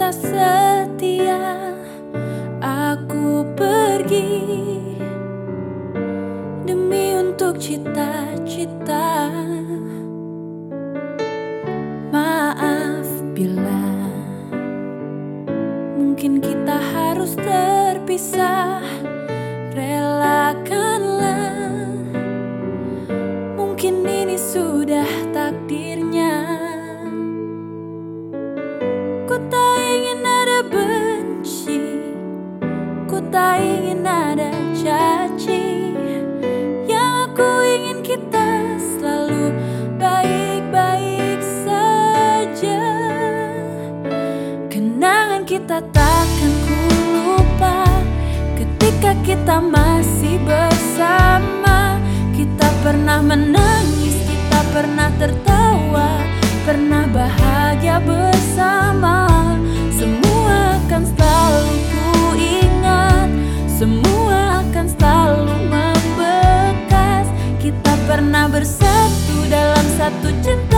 cinta setia, aku pergi demi untuk cita-cita. Maaf bila mungkin kita harus terpisah, relakanlah, mungkin ini sudah takdirnya. Ku tak ingin ada benci, ku tak ingin ada caci. Yang aku ingin kita selalu baik-baik saja. Kenangan kita takkan ku lupa ketika kita masih bersama. Kita pernah menangis, kita pernah tertawa, pernah bahagia bersama. Semua akan selalu ku ingat, semua akan selalu membekas. Kita pernah bersatu dalam satu cinta.